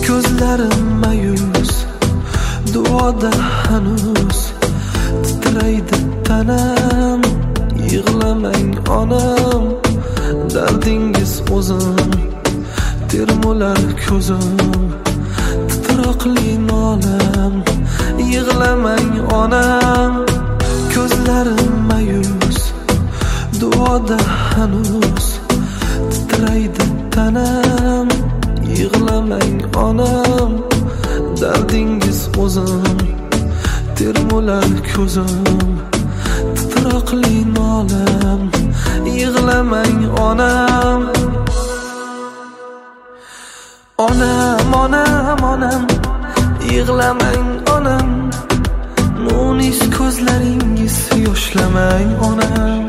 Ko'zlarim mayus, duoda hanuz titraydi tanam. Yig'lamang onam, dardingiz o'zim, termular ko'zim, titroqli nolam. Yig'lamang onam, ko'zlarim mayus, duoda hanuz titraydi tanam. Yig'lamang onam, dardingiz o'zim, termular ko'zim, titroqli nolam. Yig'lamang onam. Onam, onam, onam, yig'lamang onam. Munis ko'zlaringiz yoshlamang onam.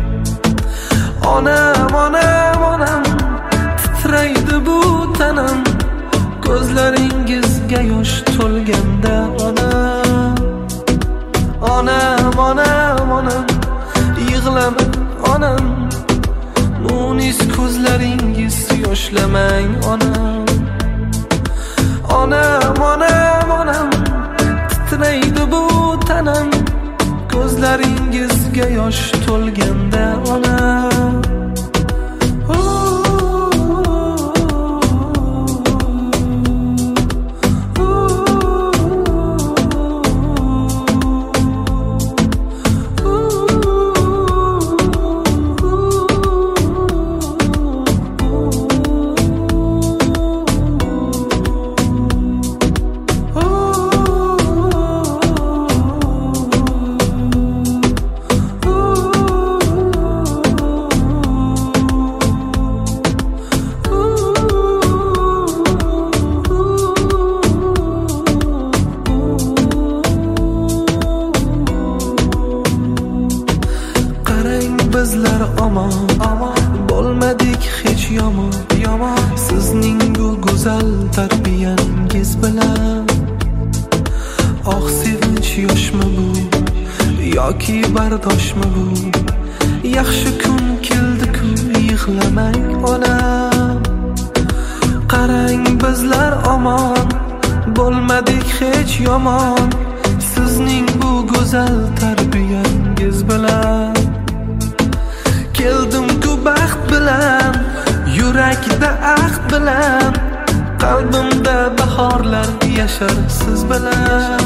Onam, onam, onam, titraydi bu tanam. Ko'zlaringizga yosh to'lganda onam. Onam, onam, onam, yig'lamang onam. Munis ko'zlaringiz yoshlamang onam. Onam, onam, onam, titraydi bu tanam. Ko'zlaringizga yosh to'lganda onam. Bizlar omon, bo'lmadik hech yomon, yomon. Sizning bu go'zal tarbiyangiz bilan oh sevinch yoshmi bu yoki bardoshmi bu? Yaxshi kun keldi-ku, yig'lamang onam. Qarang bizlar omon, bo'lmadik hech yomon. Sizning bu go'zal tarbiyangiz bilan keldim-ku baxt bilan, yurakda ahd bilan. Qalbimda bahorlar yashar siz bilan.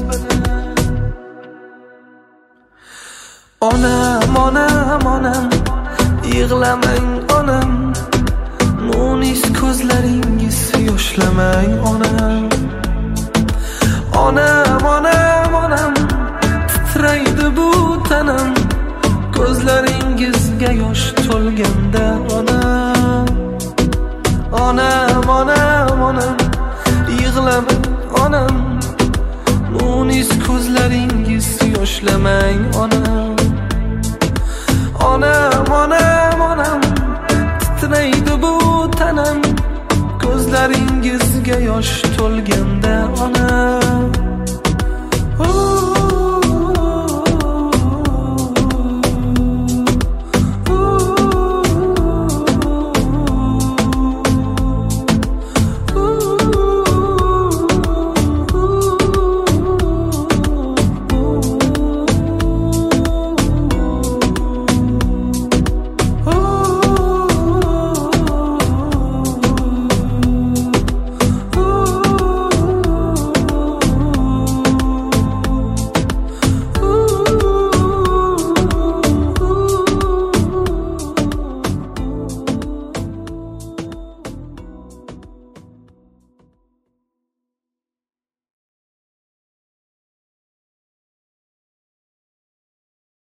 Onam, onam, onam, yig'lamang onam. Munis ko'zlaringiz yoshlamang onam. Onam, onam, onam, titraydi bu tanam. Ko'zlaringizga yosh to'lganda onam. Onam, onam, onam, yig'lamang onam. Munis ko'zlaringiz yoshlamang onam. Onam, onam, onam, titraydi bu tanam. Ko'zlaringizga yosh to'lganda onam.